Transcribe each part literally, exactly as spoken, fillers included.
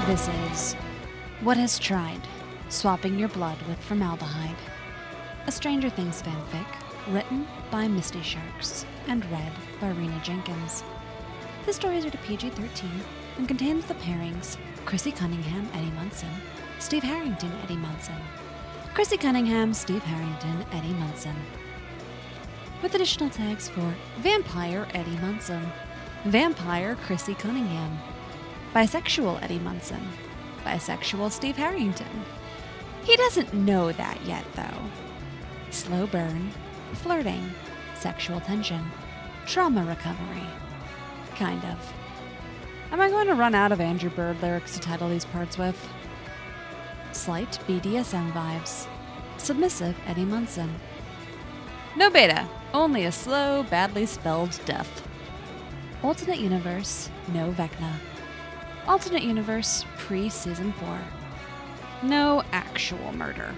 This is What Has Tried, Swapping Your Blood with Formaldehyde, a Stranger Things fanfic written by Misty Sharks and read by Rena Jenkins. This story is rated P G thirteen and contains the pairings Chrissy Cunningham, Eddie Munson, Steve Harrington, Eddie Munson, Chrissy Cunningham, Steve Harrington, Eddie Munson, with additional tags for Vampire Eddie Munson, Vampire Chrissy Cunningham, Bisexual Eddie Munson, Bisexual Steve Harrington. He doesn't know that yet, though. Slow burn, flirting, sexual tension, trauma recovery. Kind of. Am I going to run out of Andrew Bird lyrics to title these parts with? Slight B D S M vibes. Submissive Eddie Munson. No beta, only a slow, badly spelled death. Alternate universe, no Vecna. Alternate universe, pre-season four. No actual murder.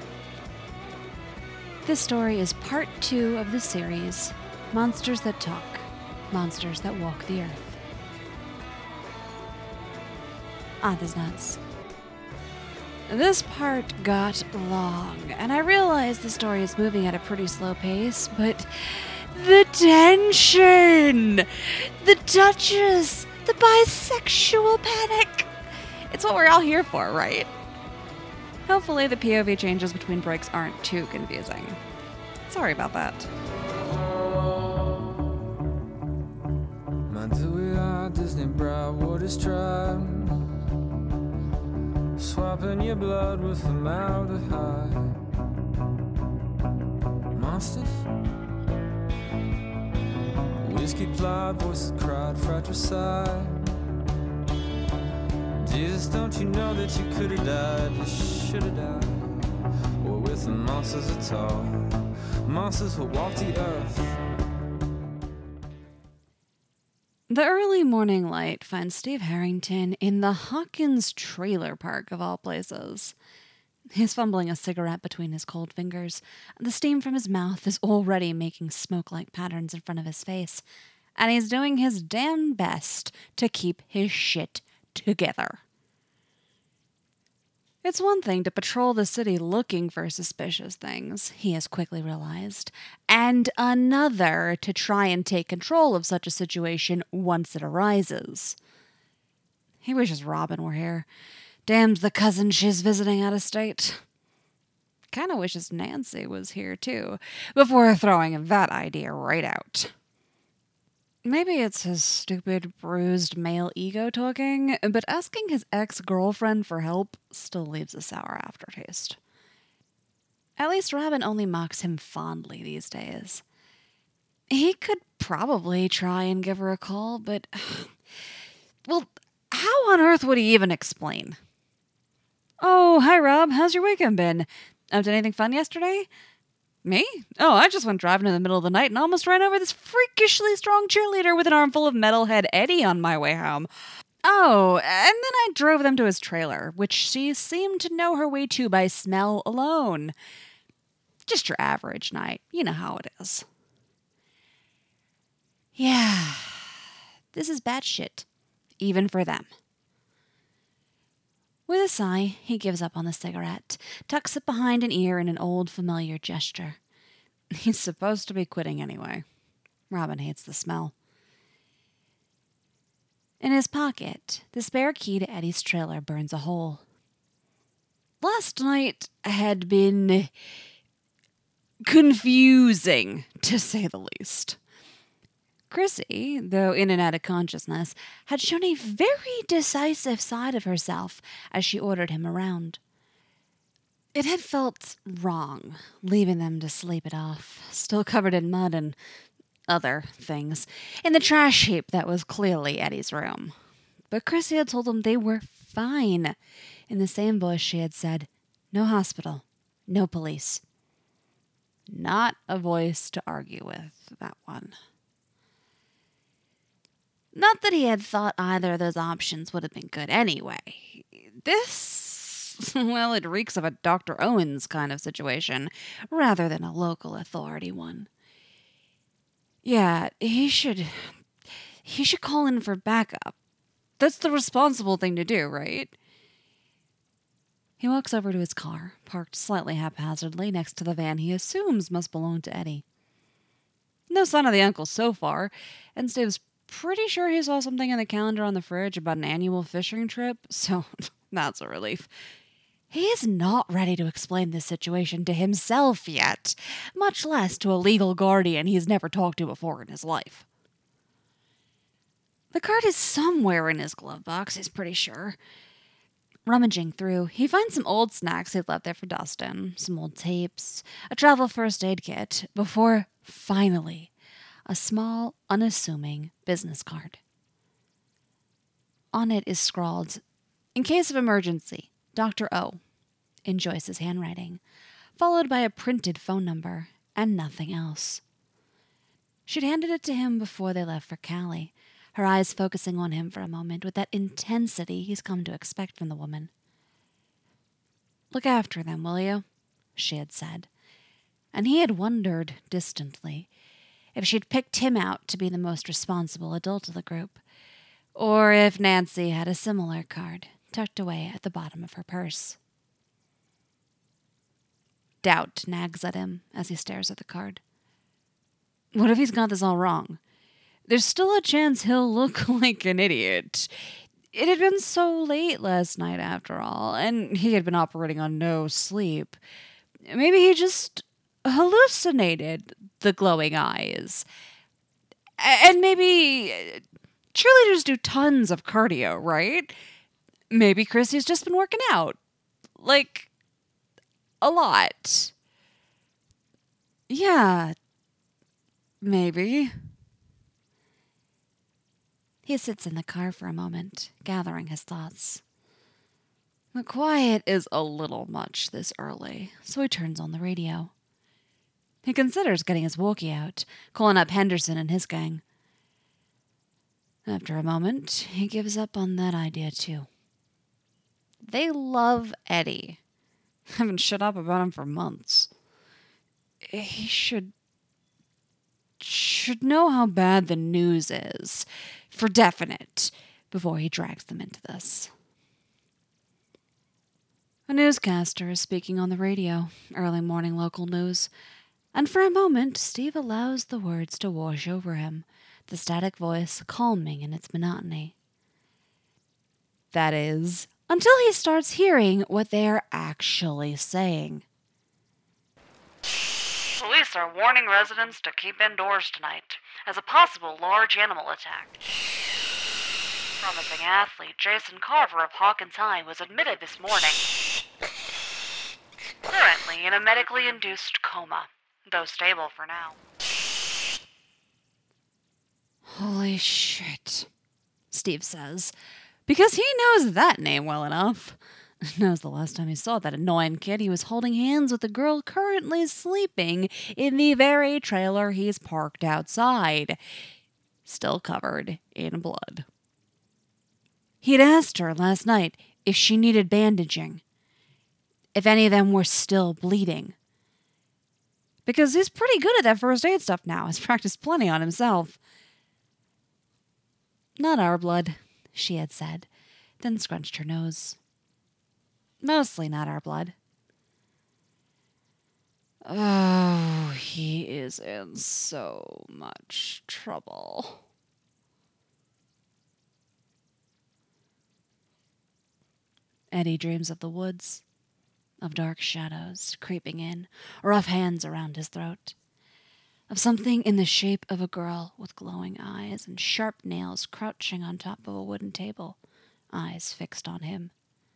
This story is part two of the series, Monsters That Talk, Monsters That Walk the Earth. Ah, this nuts. This part got long, and I realize the story is moving at a pretty slow pace, but the tension! The touches! The bisexual panic! It's what we're all here for, right? Hopefully the P O V changes between breaks aren't too confusing. Sorry about that. Disney Broward tribe, swapping your blood with formaldehyde. Monsters? Whiskey plot, voices cried, fratricide. Jesus, don't you know that you could have died? You should have died. Or with the monsters at all. Monsters will walk the earth. The early morning light finds Steve Harrington in the Hawkins trailer park of all places. He's fumbling a cigarette between his cold fingers. The steam from his mouth is already making smoke-like patterns in front of his face, and he's doing his damn best to keep his shit together. It's one thing to patrol the city looking for suspicious things, he has quickly realized, and another to try and take control of such a situation once it arises. He wishes Robin were here. Damns the cousin she's visiting out of state. Kinda wishes Nancy was here, too, before throwing that idea right out. Maybe it's his stupid, bruised male ego talking, but asking his ex-girlfriend for help still leaves a sour aftertaste. At least Robin only mocks him fondly these days. He could probably try and give her a call, but... well, how on earth would he even explain? Oh, hi Rob, how's your weekend been? Up to anything fun yesterday? Me? Oh, I just went driving in the middle of the night and almost ran over this freakishly strong cheerleader with an armful of metalhead Eddie on my way home. Oh, and then I drove them to his trailer, which she seemed to know her way to by smell alone. Just your average night. You know how it is. Yeah, this is bad shit, even for them. With a sigh, he gives up on the cigarette, tucks it behind an ear in an old familiar gesture. He's supposed to be quitting anyway. Robin hates the smell. In his pocket, the spare key to Eddie's trailer burns a hole. Last night had been confusing, to say the least. Chrissy, though in and out of consciousness, had shown a very decisive side of herself as she ordered him around. It had felt wrong, leaving them to sleep it off, still covered in mud and other things, in the trash heap that was clearly Eddie's room. But Chrissy had told them they were fine. In the same voice she had said, no hospital, no police. Not a voice to argue with, that one. Not that he had thought either of those options would have been good anyway. This, well, it reeks of a Doctor Owens kind of situation, rather than a local authority one. Yeah, he should... he should call in for backup. That's the responsible thing to do, right? He walks over to his car, parked slightly haphazardly next to the van he assumes must belong to Eddie. No sign of the uncle so far, and Steve's pretty sure he saw something in the calendar on the fridge about an annual fishing trip, so that's a relief. He is not ready to explain this situation to himself yet, much less to a legal guardian he's never talked to before in his life. The card is somewhere in his glove box, he's pretty sure. Rummaging through, he finds some old snacks he'd left there for Dustin, some old tapes, a travel first aid kit, before, finally, a small, unassuming business card. On it is scrawled, "In case of emergency, Doctor O," in Joyce's handwriting, followed by a printed phone number, and nothing else. She'd handed it to him before they left for Cali, her eyes focusing on him for a moment with that intensity he's come to expect from the woman. "Look after them, will you?" she had said, and he had wondered, distantly, if she'd picked him out to be the most responsible adult of the group, or if Nancy had a similar card tucked away at the bottom of her purse. Doubt nags at him as he stares at the card. What if he's got this all wrong? There's still a chance he'll look like an idiot. It had been so late last night, after all, and he had been operating on no sleep. Maybe he just hallucinated the glowing eyes. And maybe cheerleaders do tons of cardio, right? Maybe Chrissy's just been working out. Like, a lot. Yeah, maybe. He sits in the car for a moment, gathering his thoughts. The quiet is a little much this early, so he turns on the radio. He considers getting his walkie out, calling up Henderson and his gang. After a moment, he gives up on that idea too. They love Eddie. Haven't shut up about him for months. He should... should know how bad the news is, for definite, before he drags them into this. A newscaster is speaking on the radio, early morning local news, and for a moment Steve allows the words to wash over him, the static voice calming in its monotony. That is, until he starts hearing what they are actually saying. Police are warning residents to keep indoors tonight, as a possible large animal attack. Promising athlete Jason Carver of Hawkins High was admitted this morning. Currently in a medically induced coma, though stable for now. Holy shit, Steve says, because he knows that name well enough. Knows the last time he saw that annoying kid, he was holding hands with a girl currently sleeping in the very trailer he's parked outside, still covered in blood. He'd asked her last night if she needed bandaging, if any of them were still bleeding. Because he's pretty good at that first aid stuff now, has practiced plenty on himself. Not our blood, she had said, then scrunched her nose. Mostly not our blood. Oh, he is in so much trouble. Eddie dreams of the woods, of dark shadows creeping in, rough hands around his throat, of something in the shape of a girl with glowing eyes and sharp nails crouching on top of a wooden table, eyes fixed on him.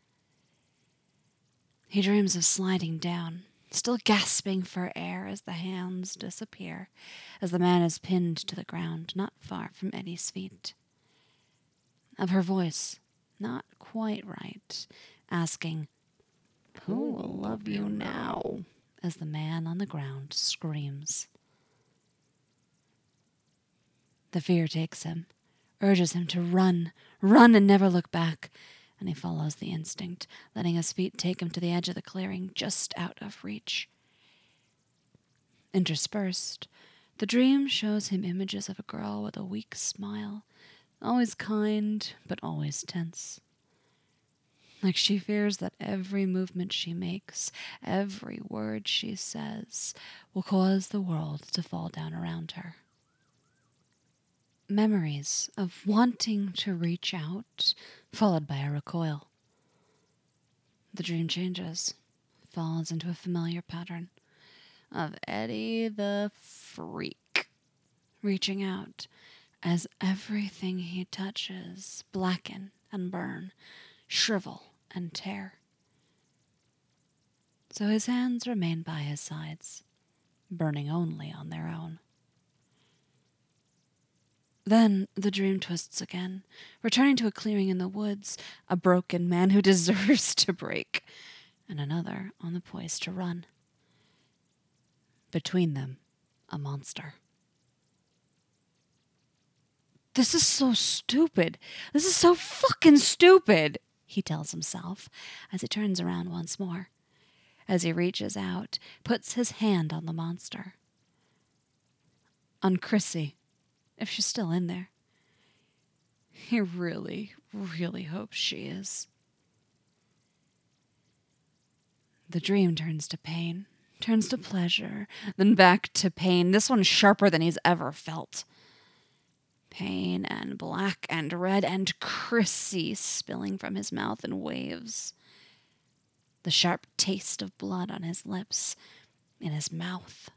He dreams of sliding down, still gasping for air as the hands disappear, as the man is pinned to the ground not far from Eddie's feet. Of her voice, not quite right, asking, "Who will love you now?" as the man on the ground screams. The fear takes him, urges him to run, run and never look back, and he follows the instinct, letting his feet take him to the edge of the clearing just out of reach. Interspersed, the dream shows him images of a girl with a weak smile, always kind, but always tense. Like she fears that every movement she makes, every word she says, will cause the world to fall down around her. Memories of wanting to reach out, followed by a recoil. The dream changes, falls into a familiar pattern of Eddie the Freak reaching out as everything he touches blacken and burn, shrivel and tear. So his hands remain by his sides, burning only on their own. Then the dream twists again, returning to a clearing in the woods, a broken man who deserves to break, and another on the poise to run. Between them, a monster. This is so stupid. This is so fucking stupid, he tells himself as he turns around once more. As he reaches out, puts his hand on the monster. On Chrissy, if she's still in there. He really, really hopes she is. The dream turns to pain, turns to pleasure, then back to pain. This one's sharper than he's ever felt. Pain and black and red and Chrissy spilling from his mouth in waves. The sharp taste of blood on his lips, in his mouth.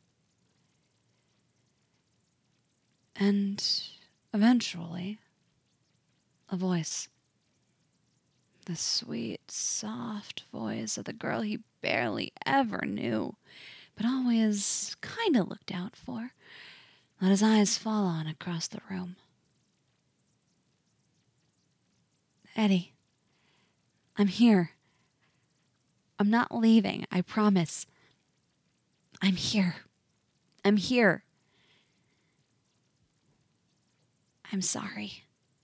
And eventually, a voice. The sweet, soft voice of the girl he barely ever knew, but always kind of looked out for. Let his eyes fall on across the room. Eddie, I'm here. I'm not leaving, I promise. I'm here. I'm here. I'm sorry.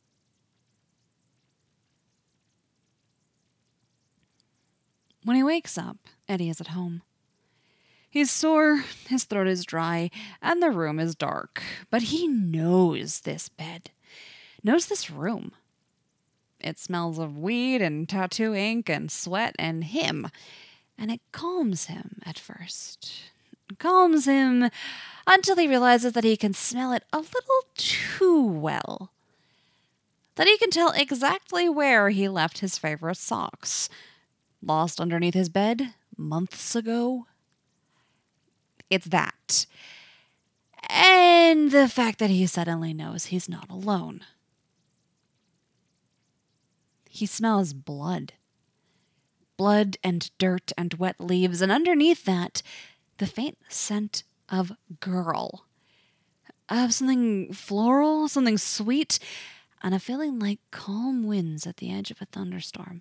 When he wakes up, Eddie is at home. He's sore, his throat is dry, and the room is dark. But he knows this bed, knows this room. It smells of weed and tattoo ink and sweat and him. And it calms him at first. It calms him until he realizes that he can smell it a little too well. That he can tell exactly where he left his favorite socks. Lost underneath his bed months ago. It's that. And the fact that he suddenly knows he's not alone. He smells blood. Blood and dirt and wet leaves, and underneath that, the faint scent of girl. Of something floral, something sweet, and a feeling like calm winds at the edge of a thunderstorm.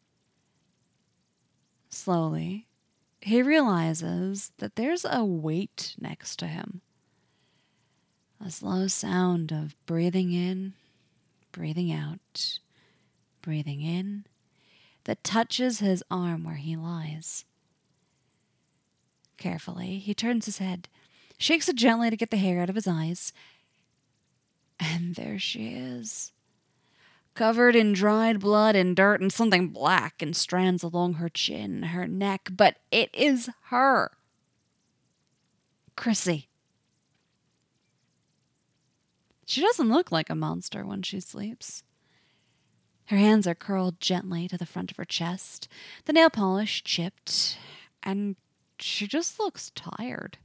Slowly, he realizes that there's a weight next to him. A slow sound of breathing in, breathing out, breathing in, that touches his arm where he lies. Carefully, he turns his head, shakes it gently to get the hair out of his eyes, and there she is, covered in dried blood and dirt and something black and strands along her chin, her neck, but it is her. Chrissy. She doesn't look like a monster when she sleeps. Her hands are curled gently to the front of her chest, the nail polish chipped, and she just looks tired.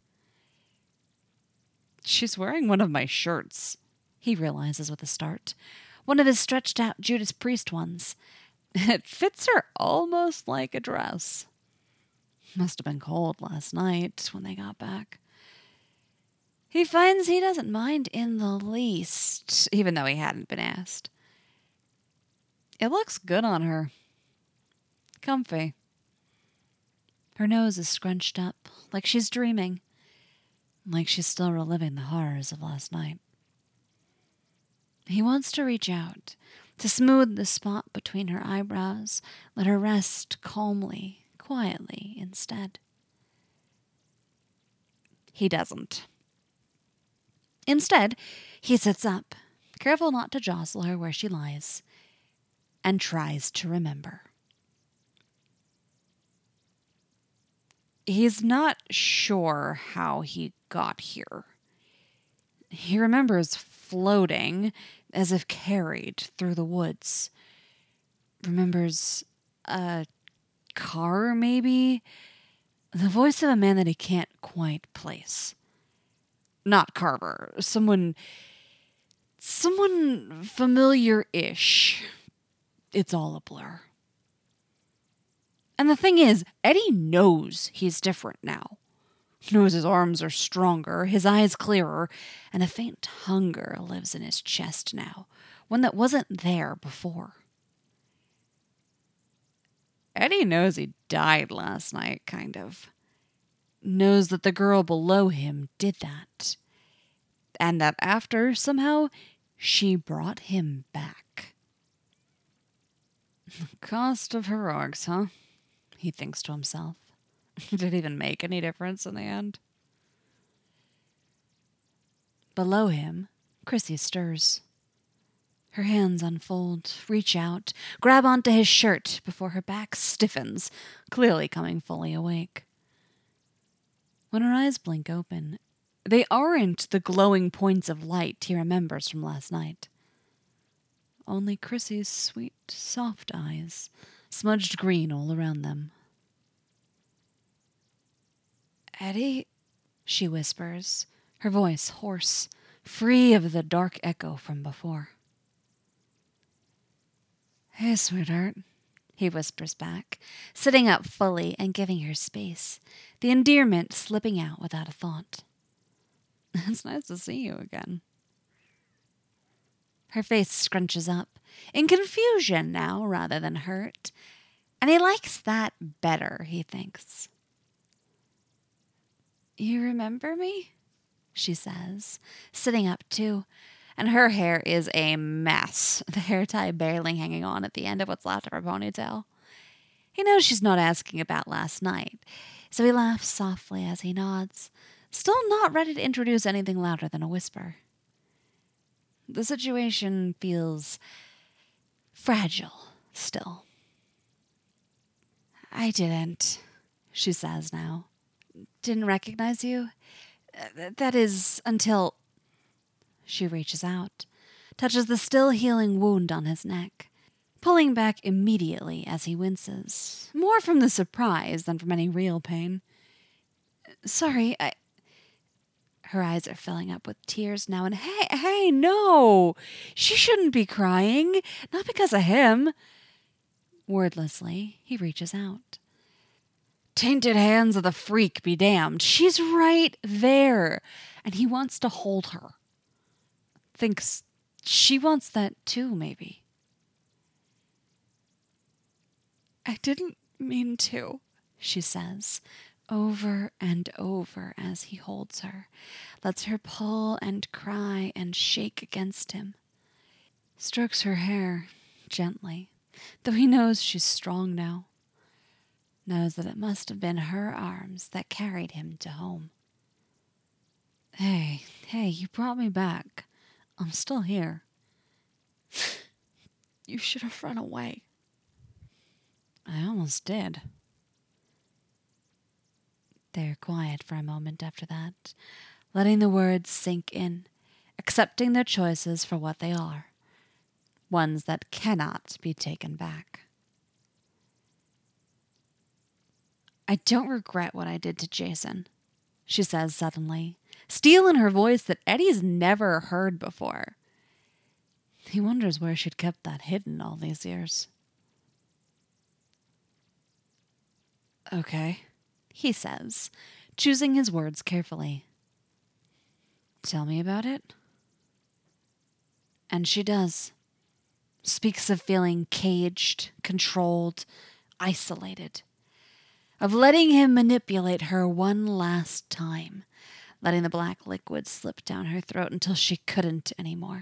She's wearing one of my shirts, he realizes with a start. One of his stretched-out Judas Priest ones. It fits her almost like a dress. Must have been cold last night when they got back. He finds he doesn't mind in the least, even though he hadn't been asked. It looks good on her. Comfy. Her nose is scrunched up, like she's dreaming, like she's still reliving the horrors of last night. He wants to reach out, to smooth the spot between her eyebrows, let her rest calmly, quietly instead. He doesn't. Instead, he sits up, careful not to jostle her where she lies, and tries to remember. He's not sure how he got here. He remembers floating, as if carried through the woods. Remembers a car, maybe? The voice of a man that he can't quite place. Not Carver. Someone... Someone familiar-ish. It's all a blur. And the thing is, Eddie knows he's different now. Knows his arms are stronger, his eyes clearer, and a faint hunger lives in his chest now, one that wasn't there before. Eddie knows he died last night, kind of. Knows that the girl below him did that. And that after, somehow, she brought him back. The cost of heroics, huh? He thinks to himself. Did it even make any difference in the end? Below him, Chrissy stirs. Her hands unfold, reach out, grab onto his shirt before her back stiffens, clearly coming fully awake. When her eyes blink open, they aren't the glowing points of light he remembers from last night. Only Chrissy's sweet, soft eyes, smudged green all around them. Eddie, she whispers, her voice hoarse, free of the dark echo from before. Hey, sweetheart, he whispers back, sitting up fully and giving her space, the endearment slipping out without a thought. It's nice to see you again. Her face scrunches up, in confusion now rather than hurt, and he likes that better, he thinks. You remember me? She says, sitting up too, and her hair is a mess, the hair tie barely hanging on at the end of what's left of her ponytail. He knows she's not asking about last night, so he laughs softly as he nods, still not ready to introduce anything louder than a whisper. The situation feels fragile still. I didn't, she says now. Didn't recognize you? Uh, that is, until... She reaches out, touches the still healing wound on his neck, pulling back immediately as he winces, more from the surprise than from any real pain. Sorry, I... Her eyes are filling up with tears now, and hey, hey, no! She shouldn't be crying, not because of him. Wordlessly, he reaches out. Tainted hands of the freak be damned. She's right there, and he wants to hold her. Thinks she wants that too, maybe. I didn't mean to, she says, over and over as he holds her, lets her pull and cry and shake against him. Strokes her hair gently, though he knows she's strong now. Knows that it must have been her arms that carried him to home. Hey, hey, you brought me back. I'm still here. You should have run away. I almost did. They're quiet for a moment after that, letting the words sink in, accepting their choices for what they are, ones that cannot be taken back. I don't regret what I did to Jason, she says suddenly, steel in her voice that Eddie's never heard before. He wonders where she'd kept that hidden all these years. Okay, he says, choosing his words carefully. Tell me about it. And she does. Speaks of feeling caged, controlled, isolated. Of letting him manipulate her one last time, letting the black liquid slip down her throat until she couldn't anymore.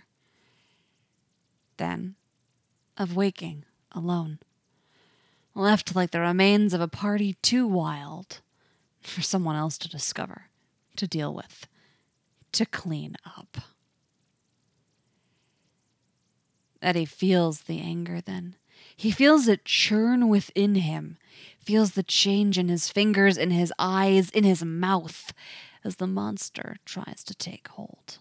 Then, of waking alone, left like the remains of a party too wild for someone else to discover, to deal with, to clean up. Eddie feels the anger then, He feels it churn within him, feels the change in his fingers, in his eyes, in his mouth, as the monster tries to take hold.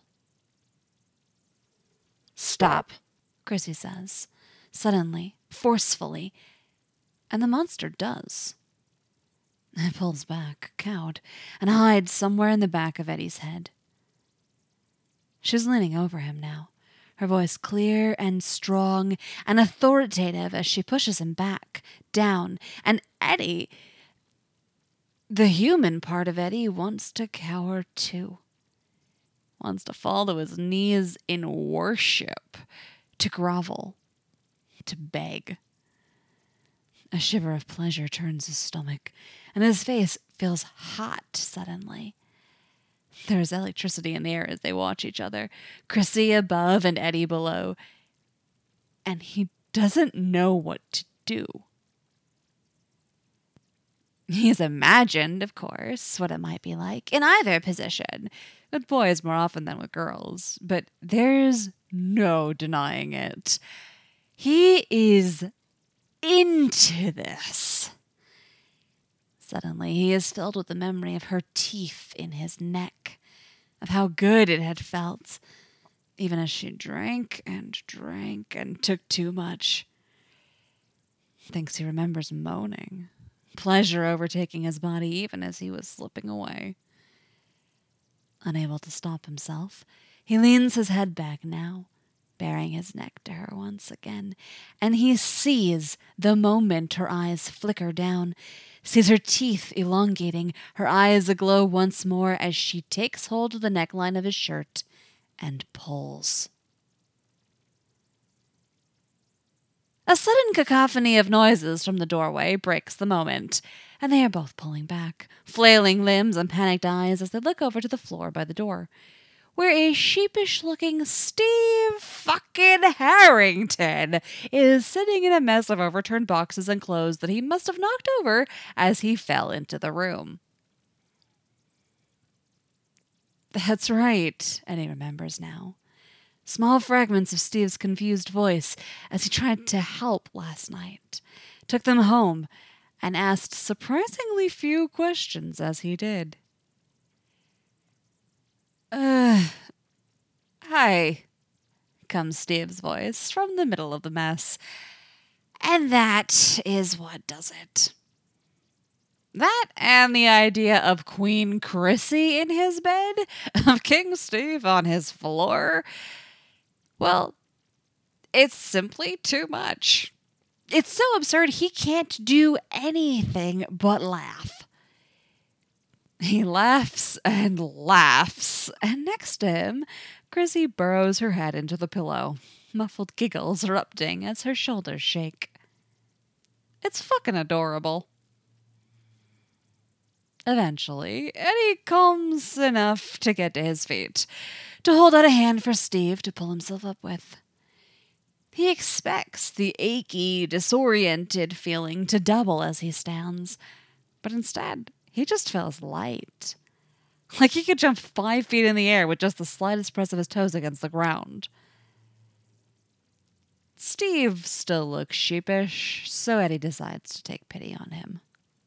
"Stop," Chrissy says, suddenly, forcefully, and the monster does. It pulls back, cowed, and hides somewhere in the back of Eddie's head. She's leaning over him now, her voice clear and strong and authoritative as she pushes him back, down, and Eddie, the human part of Eddie, wants to cower too. Wants to fall to his knees in worship, to grovel, to beg. A shiver of pleasure turns his stomach, and his face feels hot suddenly. There is electricity in the air as they watch each other, Chrissy above and Eddie below, and he doesn't know what to do. He's imagined, of course, what it might be like in either position, with boys more often than with girls, but there's no denying it. He is into this. Suddenly, he is filled with the memory of her teeth in his neck, of how good it had felt, even as she drank and drank and took too much. Thinks he remembers moaning, pleasure overtaking his body even as he was slipping away. Unable to stop himself, he leans his head back now, baring his neck to her once again, and he sees the moment her eyes flicker down, sees her teeth elongating, her eyes aglow once more as she takes hold of the neckline of his shirt and pulls. A sudden cacophony of noises from the doorway breaks the moment, and they are both pulling back, flailing limbs and panicked eyes as they look over to the floor by the door, where a sheepish-looking Steve fucking Harrington is sitting in a mess of overturned boxes and clothes that he must have knocked over as he fell into the room. That's right, Eddie remembers now. Small fragments of Steve's confused voice as he tried to help last night, took them home, and asked surprisingly few questions as he did. Uh, hi, comes Steve's voice from the middle of the mess. And that is what does it. That and the idea of Queen Chrissy in his bed, of King Steve on his floor. Well, it's simply too much. It's so absurd he can't do anything but laugh. He laughs and laughs, and next to him, Chrissy burrows her head into the pillow, muffled giggles erupting as her shoulders shake. It's fucking adorable. Eventually, Eddie calms enough to get to his feet, to hold out a hand for Steve to pull himself up with. He expects the achy, disoriented feeling to double as he stands, but instead, he just feels light. Like he could jump five feet in the air with just the slightest press of his toes against the ground. Steve still looks sheepish, so Eddie decides to take pity on him.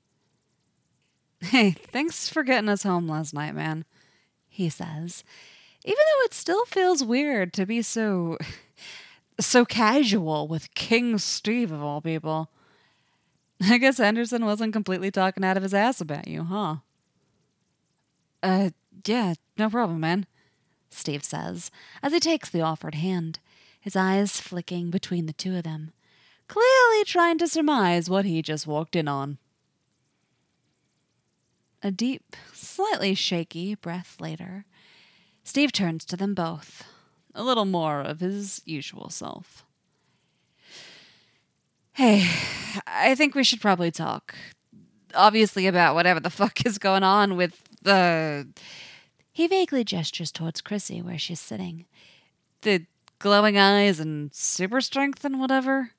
Hey, thanks for getting us home last night, man, he says, even though it still feels weird to be so, so casual with King Steve of all people. I guess Henderson wasn't completely talking out of his ass about you, huh? Uh, yeah, no problem, man, Steve says, as he takes the offered hand, his eyes flicking between the two of them, clearly trying to surmise what he just walked in on. A deep, slightly shaky breath later, Steve turns to them both, a little more of his usual self. Hey, I think we should probably talk. Obviously about whatever the fuck is going on with the... He vaguely gestures towards Chrissy where she's sitting. The glowing eyes and super strength and whatever.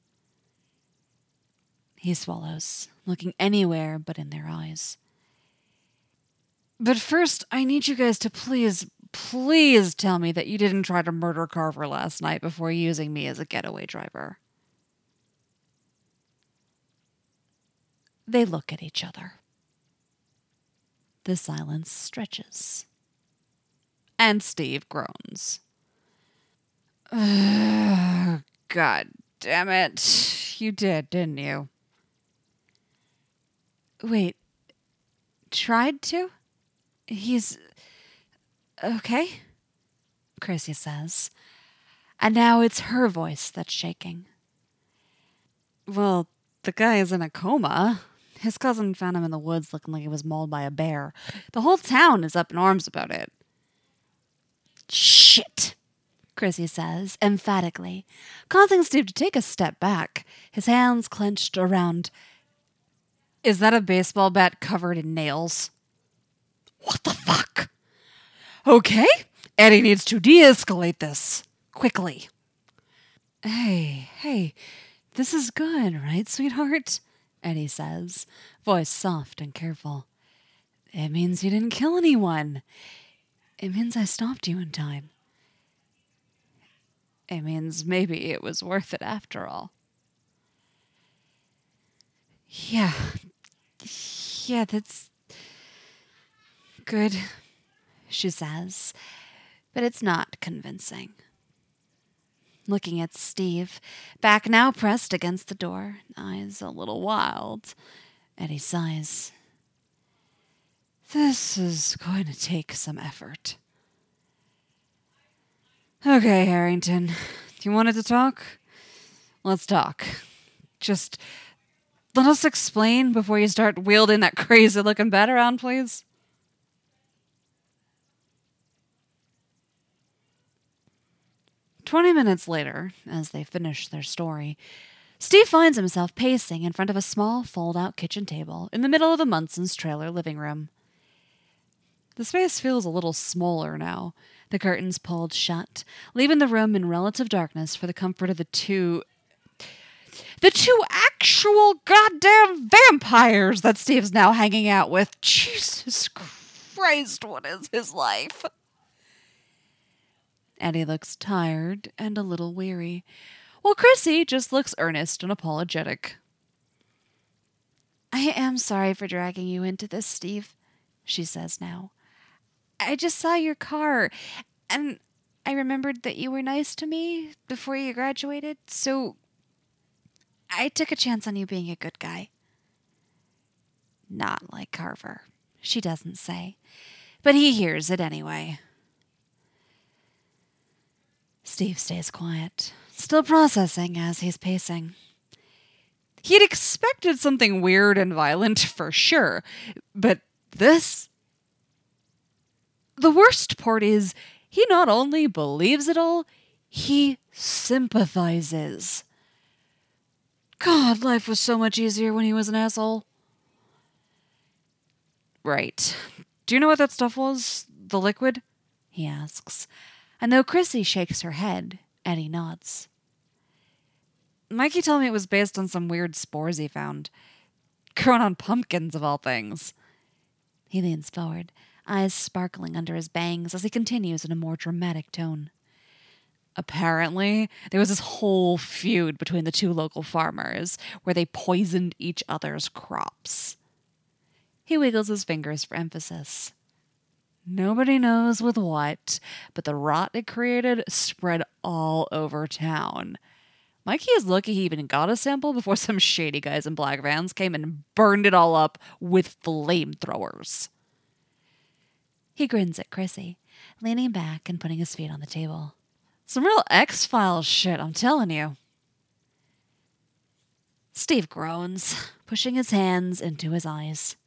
He swallows, looking anywhere but in their eyes. But first, I need you guys to please, please tell me that you didn't try to murder Carver last night before using me as a getaway driver. They look at each other. The silence stretches. And Steve groans. God damn it. You did, didn't you? Wait. Tried to? He's... okay? Chrissy says. And now it's her voice that's shaking. Well, the guy is in a coma. His cousin found him in the woods looking like he was mauled by a bear. The whole town is up in arms about it. Shit, Chrissy says, emphatically, causing Steve to take a step back, his hands clenched around... Is that a baseball bat covered in nails? What the fuck? Okay, Eddie needs to de-escalate this. Quickly. Hey, hey, this is good, right, sweetheart? Eddie says, voice soft and careful. It means you didn't kill anyone. It means I stopped you in time. It means maybe it was worth it after all. Yeah. Yeah, that's good, she says, but it's not convincing. Looking at Steve, back now pressed against the door, eyes a little wild, Eddie sighs. This is going to take some effort. Okay, Harrington, you wanted to talk? Let's talk. Just let us explain before you start wielding that crazy-looking bat around, please. Twenty minutes later, as they finish their story, Steve finds himself pacing in front of a small fold-out kitchen table in the middle of the Munson's trailer living room. The space feels a little smaller now, the curtains pulled shut, leaving the room in relative darkness for the comfort of the two... The two actual goddamn vampires that Steve's now hanging out with. Jesus Christ, what is his life? Eddie looks tired and a little weary, while Chrissy just looks earnest and apologetic. I am sorry for dragging you into this, Steve, she says now. I just saw your car, and I remembered that you were nice to me before you graduated, so I took a chance on you being a good guy. Not like Carver, she doesn't say, but he hears it anyway. Steve stays quiet, still processing as he's pacing. He'd expected something weird and violent for sure, but this... The worst part is, he not only believes it all, he sympathizes. God, life was so much easier when he was an asshole. Right. Do you know what that stuff was? The liquid? He asks. And though Chrissy shakes her head, Eddie nods. Mikey told me it was based on some weird spores he found. Grown on pumpkins, of all things. He leans forward, eyes sparkling under his bangs as he continues in a more dramatic tone. Apparently, there was this whole feud between the two local farmers where they poisoned each other's crops. He wiggles his fingers for emphasis. Nobody knows with what, but the rot it created spread all over town. Mikey is lucky he even got a sample before some shady guys in black vans came and burned it all up with flamethrowers. He grins at Chrissy, leaning back and putting his feet on the table. Some real X-Files shit, I'm telling you. Steve groans, pushing his hands into his eyes.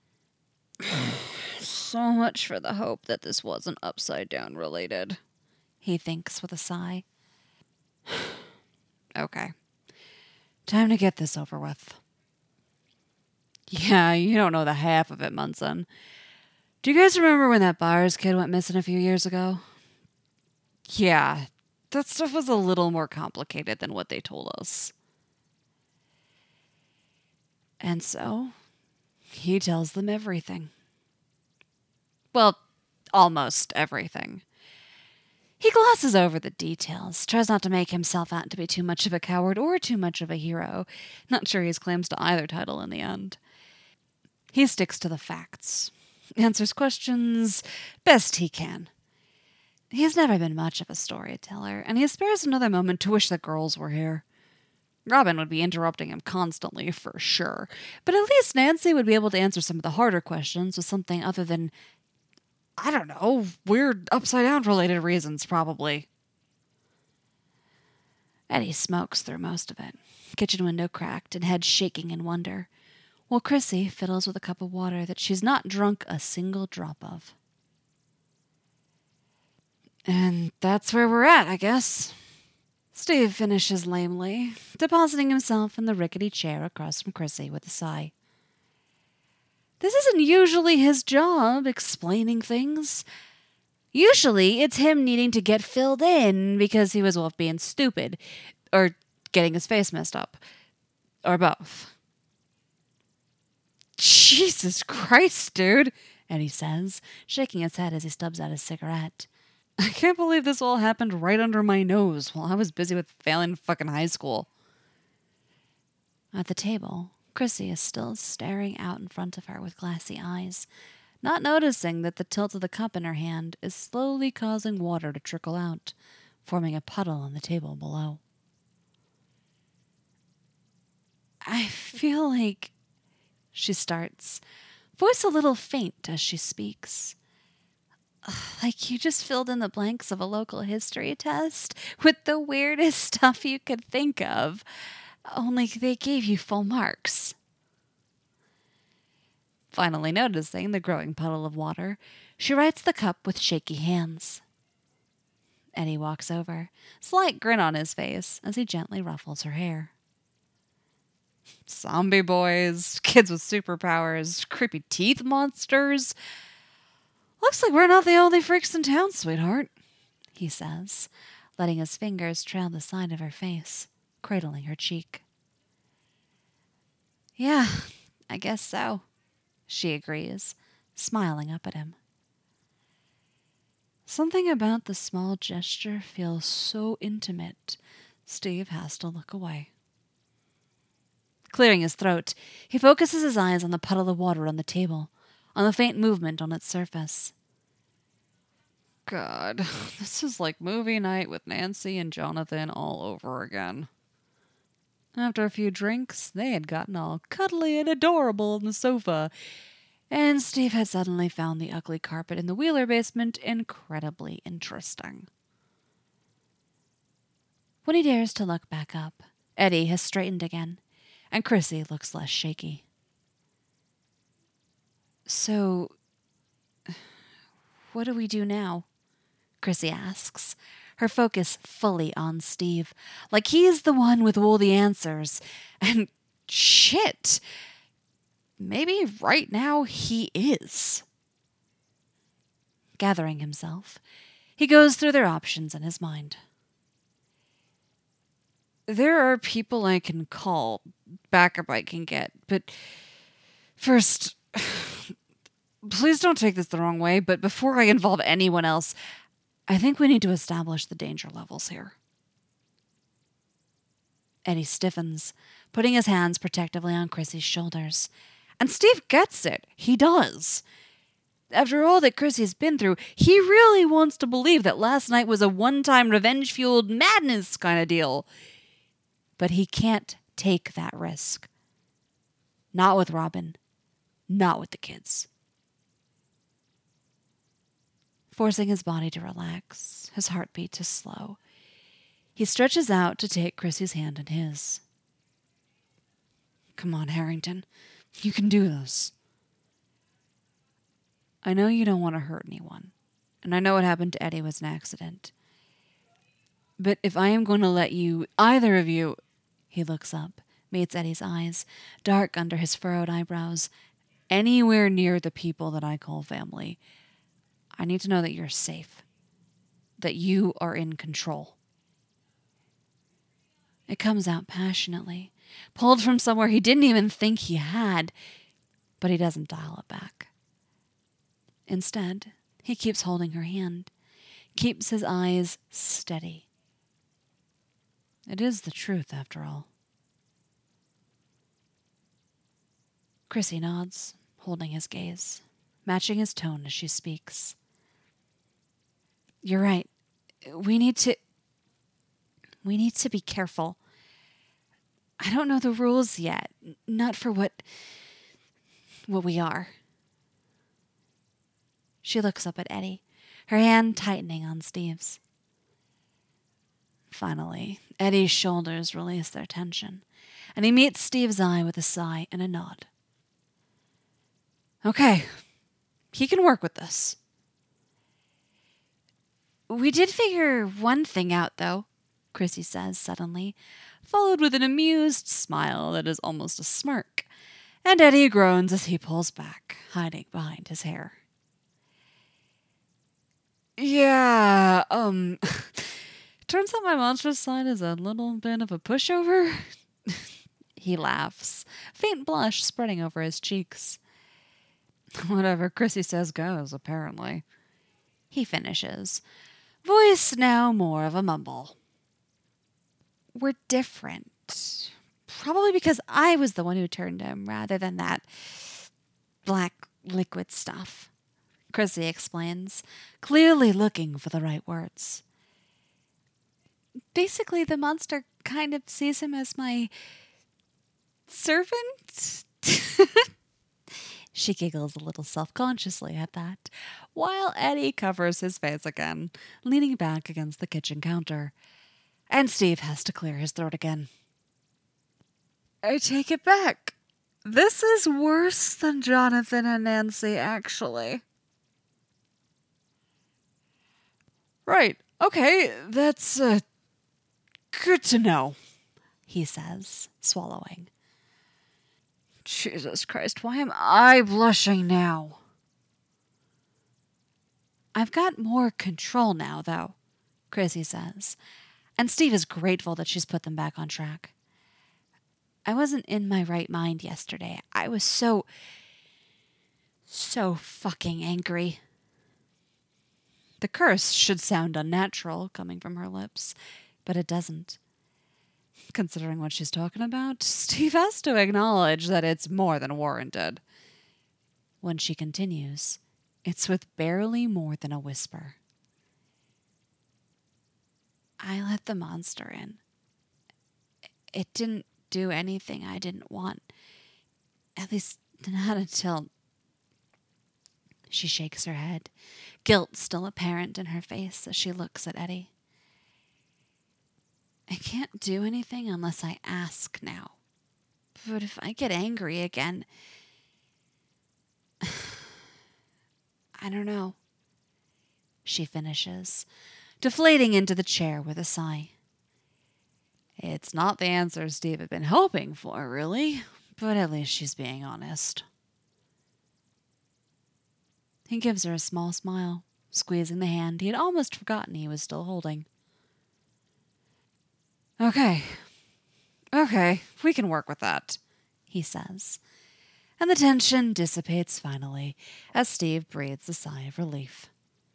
So much for the hope that this wasn't Upside Down related, he thinks with a sigh. Okay. Time to get this over with. Yeah, you don't know the half of it, Munson. Do you guys remember when that Byers kid went missing a few years ago? Yeah, that stuff was a little more complicated than what they told us. And so, he tells them everything. Well, almost everything. He glosses over the details, tries not to make himself out to be too much of a coward or too much of a hero. Not sure he claims to either title in the end. He sticks to the facts, answers questions best he can. He has never been much of a storyteller, and he spares another moment to wish the girls were here. Robin would be interrupting him constantly, for sure, but at least Nancy would be able to answer some of the harder questions with something other than, I don't know, weird upside-down related reasons, probably. Eddie smokes through most of it, kitchen window cracked and head shaking in wonder, while Chrissy fiddles with a cup of water that she's not drunk a single drop of. And that's where we're at, I guess. Steve finishes lamely, depositing himself in the rickety chair across from Chrissy with a sigh. This isn't usually his job, explaining things. Usually, it's him needing to get filled in because he was off being stupid, or getting his face messed up, or both. Jesus Christ, dude, Eddie says, shaking his head as he stubs out his cigarette. I can't believe this all happened right under my nose while I was busy with failing fucking high school. At the table, Chrissy is still staring out in front of her with glassy eyes, not noticing that the tilt of the cup in her hand is slowly causing water to trickle out, forming a puddle on the table below. I feel like... She starts, voice a little faint as she speaks. Like you just filled in the blanks of a local history test with the weirdest stuff you could think of, only they gave you full marks. Finally noticing the growing puddle of water, she rights the cup with shaky hands. Eddie walks over, slight grin on his face as he gently ruffles her hair. Zombie boys, kids with superpowers, creepy teeth monsters. Looks like we're not the only freaks in town, sweetheart, he says, letting his fingers trail the side of her face, cradling her cheek. Yeah, I guess so, she agrees, smiling up at him. Something about the small gesture feels so intimate, Steve has to look away. Clearing his throat, he focuses his eyes on the puddle of water on the table, on the faint movement on its surface. God, this is like movie night with Nancy and Jonathan all over again. After a few drinks, they had gotten all cuddly and adorable on the sofa, and Steve had suddenly found the ugly carpet in the Wheeler basement incredibly interesting. When he dares to look back up, Eddie has straightened again, and Chrissy looks less shaky. So, what do we do now? Chrissy asks, her focus fully on Steve, like he is the one with all the answers. And shit, maybe right now he is. Gathering himself, he goes through their options in his mind. There are people I can call, backup I can get, but first, please don't take this the wrong way, but before I involve anyone else, I think we need to establish the danger levels here. Eddie stiffens, putting his hands protectively on Chrissy's shoulders. And Steve gets it. He does. After all that Chrissy's been through, he really wants to believe that last night was a one-time revenge-fueled madness kind of deal. But he can't take that risk. Not with Robin. Not with the kids. Forcing his body to relax, his heartbeat to slow, he stretches out to take Chrissy's hand in his. Come on, Harrington. You can do this. I know you don't want to hurt anyone, and I know what happened to Eddie was an accident. But if I am going to let you, either of you... He looks up, meets Eddie's eyes, dark under his furrowed eyebrows, anywhere near the people that I call family. I need to know that you're safe, that you are in control. It comes out passionately, pulled from somewhere he didn't even think he had, but he doesn't dial it back. Instead, he keeps holding her hand, keeps his eyes steady. It is the truth, after all. Chrissy nods, holding his gaze, matching his tone as she speaks. You're right. We need to... We need to be careful. I don't know the rules yet. Not for what... what we are. She looks up at Eddie, her hand tightening on Steve's. Finally, Eddie's shoulders release their tension, and he meets Steve's eye with a sigh and a nod. Okay, he can work with this. We did figure one thing out, though, Chrissy says suddenly, followed with an amused smile that is almost a smirk, and Eddie groans as he pulls back, hiding behind his hair. Yeah, um... turns out my monstrous side is a little bit of a pushover. He laughs, faint blush spreading over his cheeks. Whatever Chrissy says goes, apparently. He finishes, voice now more of a mumble. We're different. Probably because I was the one who turned him rather than that black liquid stuff, Chrissy explains, clearly looking for the right words. Basically, the monster kind of sees him as my servant. She giggles a little self-consciously at that, while Eddie covers his face again, leaning back against the kitchen counter. And Steve has to clear his throat again. I take it back. This is worse than Jonathan and Nancy, actually. Right. Okay, that's uh, good to know, he says, swallowing. Jesus Christ, why am I blushing now? I've got more control now, though, Chrissy says, and Steve is grateful that she's put them back on track. I wasn't in my right mind yesterday. I was so, so fucking angry. The curse should sound unnatural coming from her lips, but it doesn't. Considering what she's talking about, Steve has to acknowledge that it's more than warranted. When she continues, it's with barely more than a whisper. I let the monster in. It didn't do anything I didn't want. At least not until... She shakes her head, guilt still apparent in her face as she looks at Eddie. I can't do anything unless I ask now. But if I get angry again... I don't know. She finishes, deflating into the chair with a sigh. It's not the answer Steve had been hoping for, really, but at least she's being honest. He gives her a small smile, squeezing the hand he had almost forgotten he was still holding. Okay. Okay, we can work with that, he says. And the tension dissipates finally as Steve breathes a sigh of relief.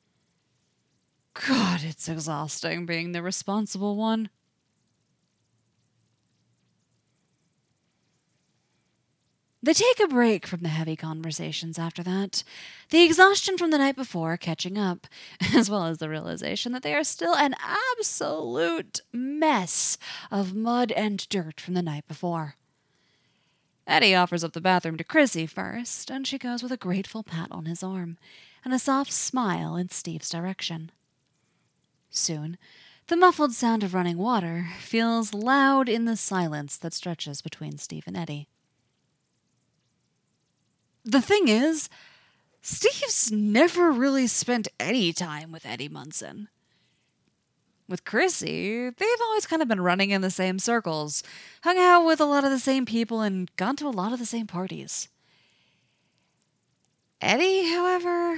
God, it's exhausting being the responsible one. They take a break from the heavy conversations after that, the exhaustion from the night before catching up, as well as the realization that they are still an absolute mess of mud and dirt from the night before. Eddie offers up the bathroom to Chrissy first, and she goes with a grateful pat on his arm and a soft smile in Steve's direction. Soon, the muffled sound of running water feels loud in the silence that stretches between Steve and Eddie. The thing is, Steve's never really spent any time with Eddie Munson. With Chrissy, they've always kind of been running in the same circles, hung out with a lot of the same people, and gone to a lot of the same parties. Eddie, however...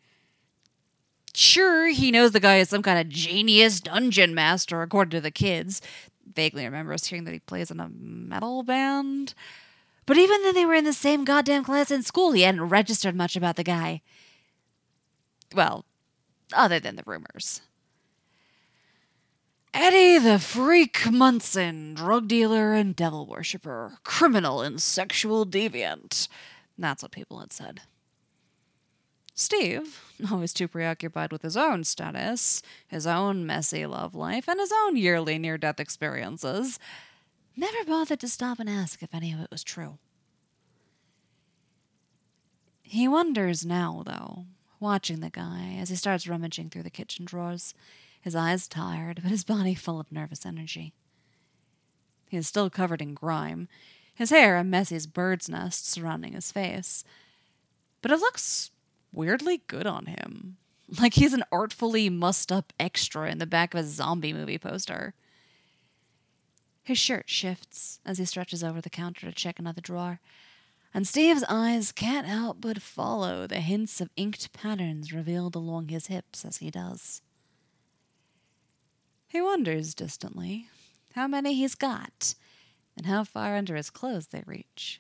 Sure, he knows the guy is some kind of genius dungeon master, according to the kids. Vaguely remembers hearing that he plays in a metal band... But even then they were in the same goddamn class in school, he hadn't registered much about the guy. Well, other than the rumors. Eddie the Freak Munson, drug dealer and devil worshipper, criminal and sexual deviant. That's what people had said. Steve, always too preoccupied with his own status, his own messy love life, and his own yearly near-death experiences, never bothered to stop and ask if any of it was true. He wonders now, though, watching the guy as he starts rummaging through the kitchen drawers, his eyes tired, but his body full of nervous energy. He is still covered in grime, his hair a messy as bird's nest surrounding his face, but it looks weirdly good on him, like he's an artfully mussed-up extra in the back of a zombie movie poster. His shirt shifts as he stretches over the counter to check another drawer, and Steve's eyes can't help but follow the hints of inked patterns revealed along his hips as he does. He wonders distantly how many he's got and how far under his clothes they reach.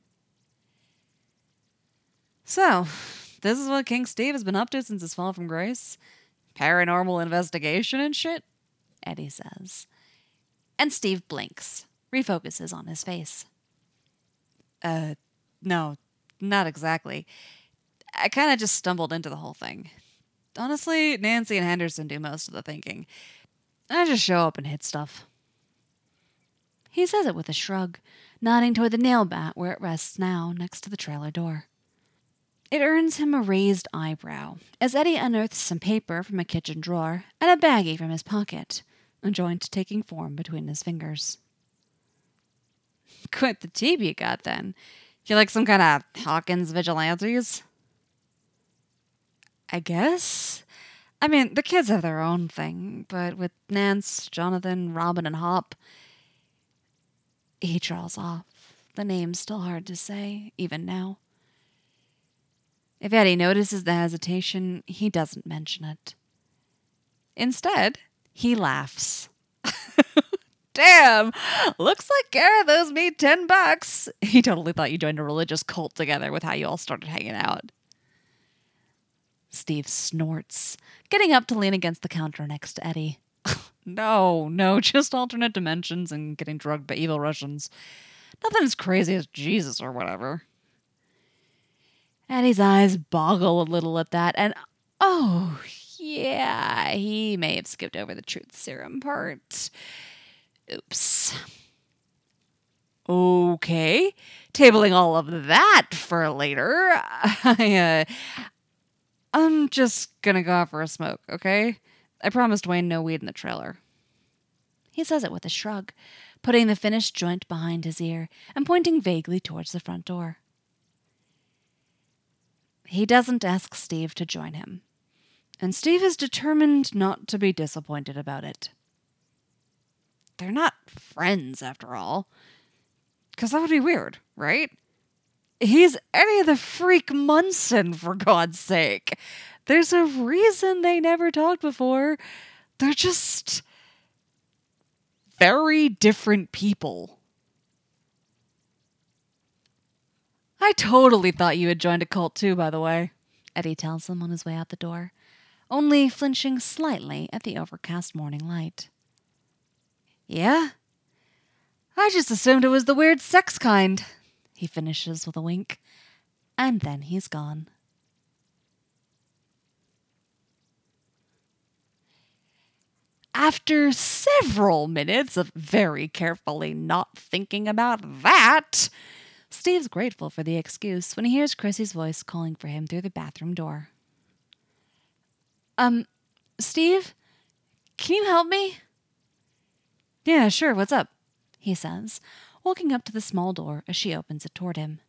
So, this is what King Steve has been up to since his fall from grace? Paranormal investigation and shit? Eddie says. And Steve blinks, refocuses on his face. Uh, no, not exactly. I kind of just stumbled into the whole thing. Honestly, Nancy and Henderson do most of the thinking. I just show up and hit stuff. He says it with a shrug, nodding toward the nail bat where it rests now next to the trailer door. It earns him a raised eyebrow as Eddie unearths some paper from a kitchen drawer and a baggie from his pocket, a joint taking form between his fingers. Quite the team you got, then. You like some kind of Hawkins vigilantes? I guess. I mean, the kids have their own thing, but with Nance, Jonathan, Robin, and Hop... He trails off. The name's still hard to say, even now. If Eddie notices the hesitation, he doesn't mention it. Instead, he laughs. Damn! Looks like Gareth owes me ten bucks. He totally thought you joined a religious cult together with how you all started hanging out. Steve snorts, getting up to lean against the counter next to Eddie. No, no, just alternate dimensions and getting drugged by evil Russians. Nothing as crazy as Jesus or whatever. Eddie's eyes boggle a little at that, and oh, yeah, he may have skipped over the truth serum part. Oops. Okay, tabling all of that for later. I, uh, I'm just gonna go out for a smoke, okay? I promised Wayne no weed in the trailer. He says it with a shrug, putting the finished joint behind his ear and pointing vaguely towards the front door. He doesn't ask Steve to join him, and Steve is determined not to be disappointed about it. They're not friends, after all, because that would be weird, right? He's Eddie the Freak Munson, for God's sake. There's a reason they never talked before. They're just very different people. I totally thought you had joined a cult too, by the way, Eddie tells him on his way out the door, only flinching slightly at the overcast morning light. Yeah? I just assumed it was the weird sex kind, he finishes with a wink, and then he's gone. After several minutes of very carefully not thinking about that, Steve's grateful for the excuse when he hears Chrissy's voice calling for him through the bathroom door. Um, Steve? Can you help me? Yeah, sure, what's up? He says, walking up to the small door as she opens it toward him.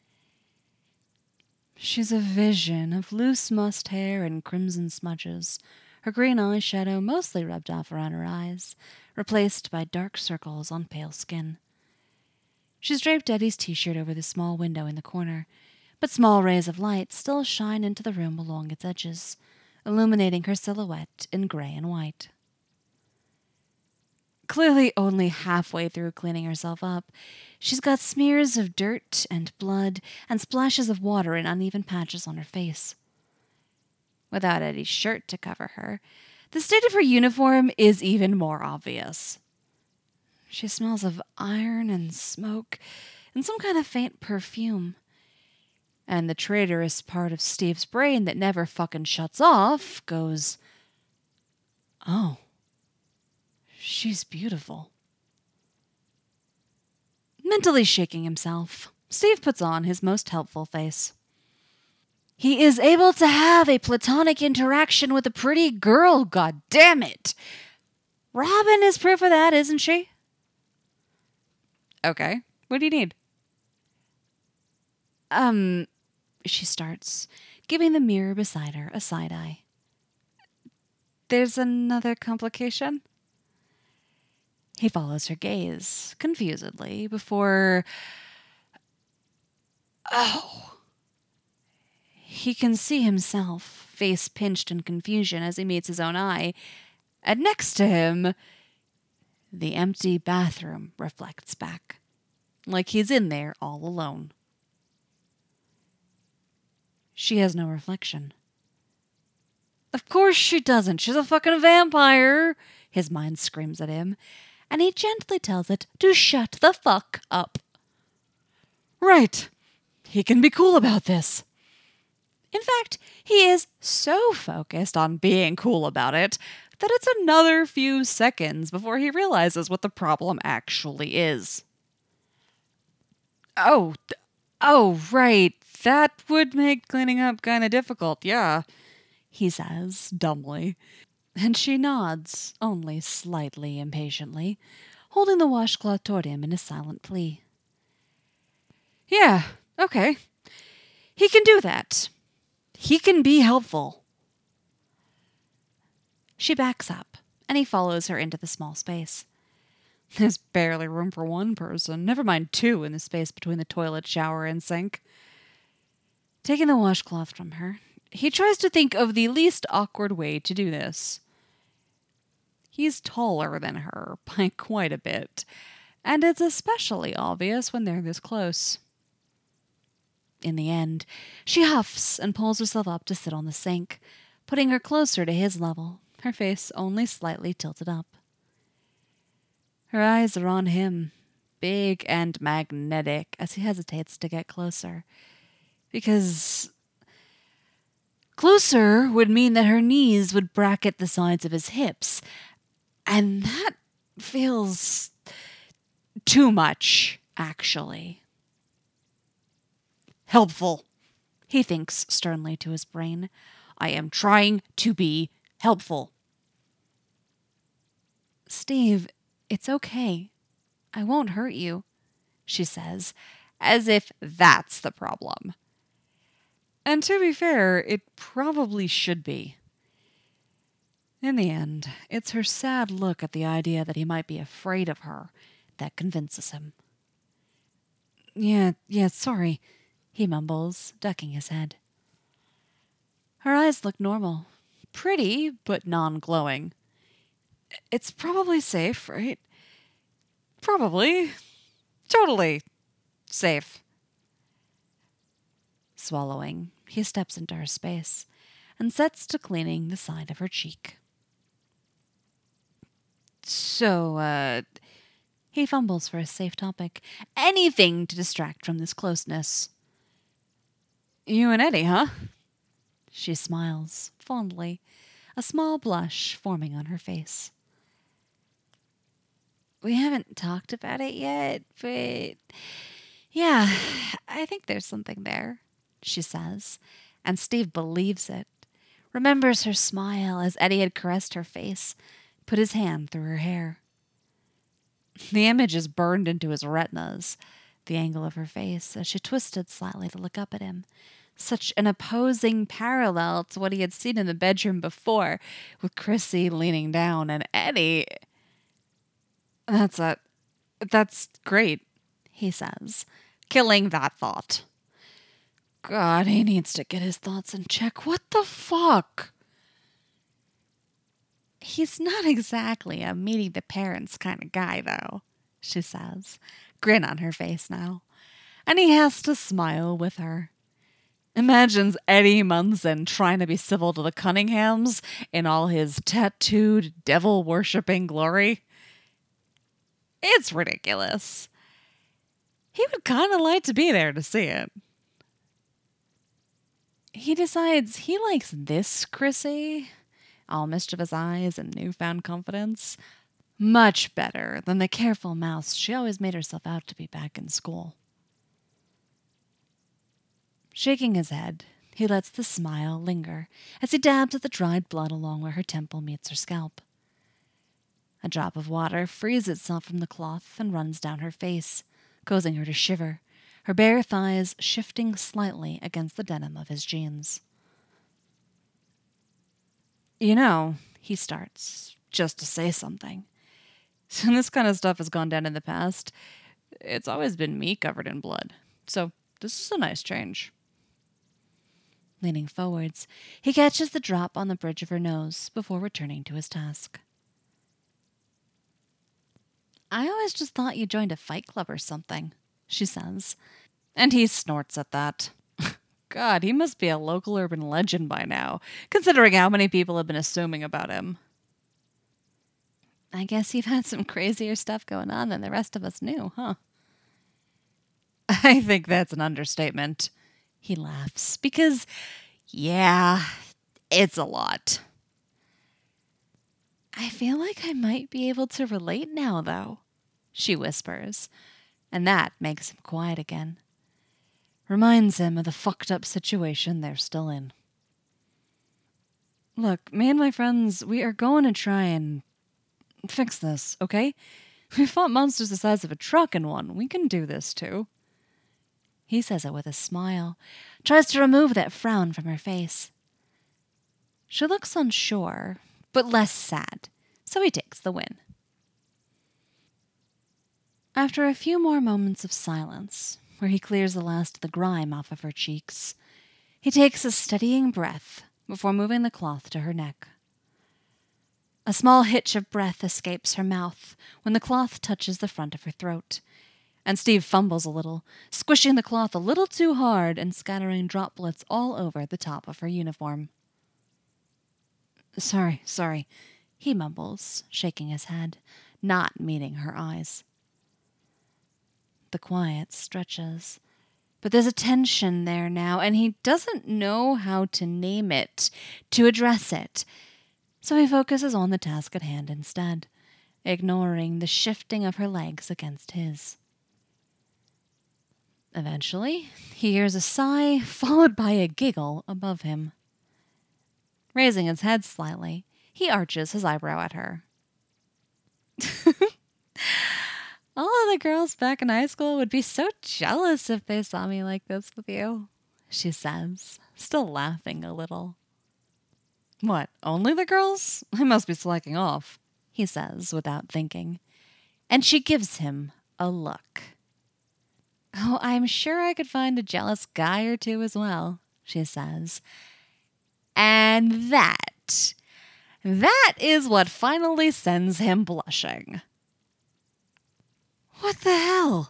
She's a vision of loose mussed hair and crimson smudges, her green eyeshadow mostly rubbed off around her eyes, replaced by dark circles on pale skin. She's draped Eddie's t-shirt over the small window in the corner, but small rays of light still shine into the room along its edges, illuminating her silhouette in gray and white. Clearly only halfway through cleaning herself up, she's got smears of dirt and blood and splashes of water in uneven patches on her face. Without Eddie's shirt to cover her, the state of her uniform is even more obvious. She smells of iron and smoke and some kind of faint perfume. And the traitorous part of Steve's brain that never fucking shuts off goes, oh, she's beautiful. Mentally shaking himself, Steve puts on his most helpful face. He is able to have a platonic interaction with a pretty girl, god damn it! Robin is proof of that, isn't she? Okay, what do you need? Um, she starts, giving the mirror beside her a side eye. There's another complication? He follows her gaze, confusedly, before... Oh! He can see himself, face pinched in confusion as he meets his own eye, and next to him, the empty bathroom reflects back, like he's in there all alone. She has no reflection. Of course she doesn't. She's a fucking vampire, his mind screams at him, and he gently tells it to shut the fuck up. Right. He can be cool about this. In fact, he is so focused on being cool about it that it's another few seconds before he realizes what the problem actually is. Oh, oh, right. That would make cleaning up kind of difficult, yeah, he says, dumbly. And she nods, only slightly impatiently, holding the washcloth toward him in a silent plea. Yeah, okay. He can do that. He can be helpful. She backs up, and he follows her into the small space. There's barely room for one person, never mind two in the space between the toilet, shower, and sink. Taking the washcloth from her, he tries to think of the least awkward way to do this. He's taller than her by quite a bit, and it's especially obvious when they're this close. In the end, she huffs and pulls herself up to sit on the sink, putting her closer to his level, her face only slightly tilted up. Her eyes are on him, big and magnetic, as he hesitates to get closer. Because closer would mean that her knees would bracket the sides of his hips, and that feels too much, actually. Helpful, he thinks sternly to his brain. I am trying to be helpful. Steve, it's okay. I won't hurt you, she says, as if that's the problem. And to be fair, it probably should be. In the end, it's her sad look at the idea that he might be afraid of her that convinces him. Yeah, yeah, sorry, he mumbles, ducking his head. Her eyes look normal. Pretty, but non-glowing. It's probably safe, right? Probably. Totally safe. Swallowing, he steps into her space and sets to cleaning the side of her cheek. So, uh... he fumbles for a safe topic. Anything to distract from this closeness. You and Eddie, huh? She smiles, fondly, a small blush forming on her face. We haven't talked about it yet, but... yeah, I think there's something there, she says, and Steve believes it, remembers her smile as Eddie had caressed her face, put his hand through her hair. The image is burned into his retinas, the angle of her face, as she twisted slightly to look up at him. Such an opposing parallel to what he had seen in the bedroom before, with Chrissy leaning down and Eddie... That's a... That's great, he says, killing that thought. God, he needs to get his thoughts in check. What the fuck? He's not exactly a meeting the parents kind of guy, though, she says, grin on her face now. And he has to smile with her. Imagines Eddie Munson trying to be civil to the Cunninghams in all his tattooed, devil-worshipping glory. It's ridiculous. He would kind of like to be there to see it. He decides he likes this Chrissy, all mischievous eyes and newfound confidence, much better than the careful mouse she always made herself out to be back in school. Shaking his head, he lets the smile linger as he dabs at the dried blood along where her temple meets her scalp. A drop of water frees itself from the cloth and runs down her face, causing her to shiver, her bare thighs shifting slightly against the denim of his jeans. You know, he starts, just to say something. When this kind of stuff has gone down in the past, it's always been me covered in blood. So this is a nice change. Leaning forwards, he catches the drop on the bridge of her nose before returning to his task. I always just thought you joined a fight club or something, she says, and he snorts at that. God, he must be a local urban legend by now, considering how many people have been assuming about him. I guess you've had some crazier stuff going on than the rest of us knew, huh? I think that's an understatement. He laughs, because, yeah, it's a lot. I feel like I might be able to relate now, though, she whispers, and that makes him quiet again. Reminds him of the fucked up situation they're still in. Look, me and my friends, we are going to try and fix this, okay? We fought monsters the size of a truck in one. We can do this, too. He says it with a smile, tries to remove that frown from her face. She looks unsure, but less sad, so he takes the win. After a few more moments of silence, where he clears the last of the grime off of her cheeks, he takes a steadying breath before moving the cloth to her neck. A small hitch of breath escapes her mouth when the cloth touches the front of her throat, and Steve fumbles a little, squishing the cloth a little too hard and scattering droplets all over the top of her uniform. Sorry, sorry, he mumbles, shaking his head, not meeting her eyes. The quiet stretches, but there's a tension there now, and he doesn't know how to name it, to address it, so he focuses on the task at hand instead, ignoring the shifting of her legs against his. Eventually, he hears a sigh, followed by a giggle above him. Raising his head slightly, he arches his eyebrow at her. All of the girls back in high school would be so jealous if they saw me like this with you, she says, still laughing a little. What, only the girls? I must be slacking off, he says without thinking, and she gives him a look. Oh, I'm sure I could find a jealous guy or two as well, she says. And that, that is what finally sends him blushing. What the hell?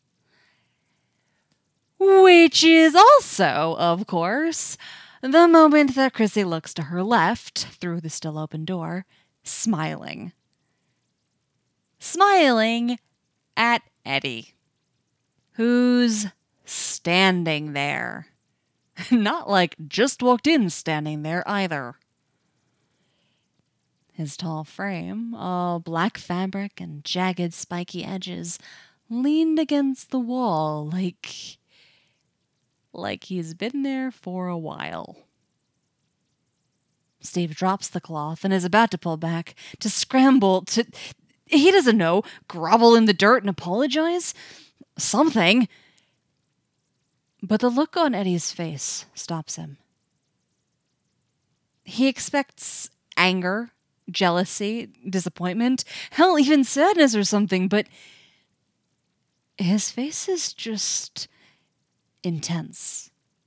Which is also, of course, the moment that Chrissy looks to her left through the still open door, smiling. Smiling at Eddie, who's standing there. Not like just walked in standing there either. His tall frame, all black fabric and jagged spiky edges, leaned against the wall like... like he's been there for a while. Steve drops the cloth and is about to pull back, to scramble, to... he doesn't know, grovel in the dirt and apologize? Something. But the look on Eddie's face stops him. He expects anger, jealousy, disappointment, hell, even sadness or something, but his face is just intense.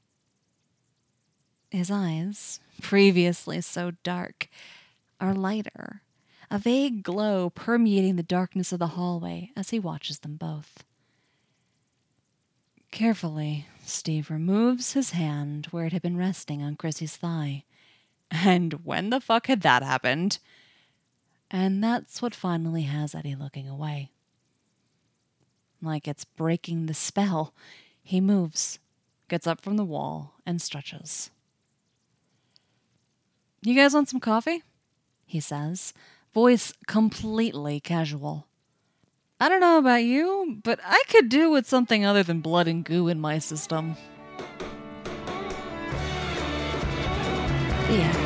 His eyes, previously so dark, are lighter, a vague glow permeating the darkness of the hallway as he watches them both. Carefully, Steve removes his hand where it had been resting on Chrissy's thigh. And when the fuck had that happened? And that's what finally has Eddie looking away. Like it's breaking the spell, he moves, gets up from the wall, and stretches. You guys want some coffee? He says, voice completely casual. I don't know about you, but I could do with something other than blood and goo in my system. The end.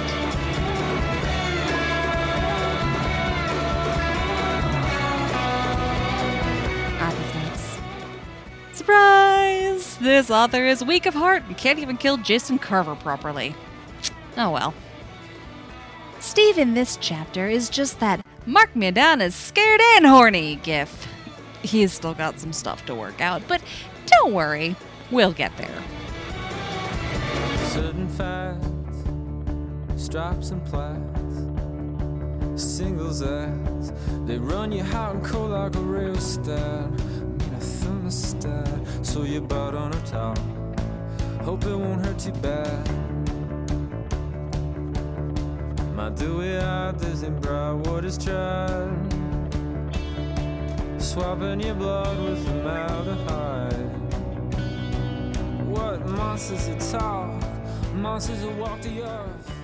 Surprise! This author is weak of heart and can't even kill Jason Carver properly. Oh well. Steve in this chapter is just that mark me down as scared and horny gif. He's still got some stuff to work out, but don't worry, we'll get there. Certain facts, stripes and plaits, singles ads, they run you hot and cold like a rheostat. Thermostat, so you bought on a towel. Hope it won't hurt too bad. My dewy eyed Disney Broward is tried, swapping your blood with formaldehyde. What monsters that talk, monsters that walk the earth.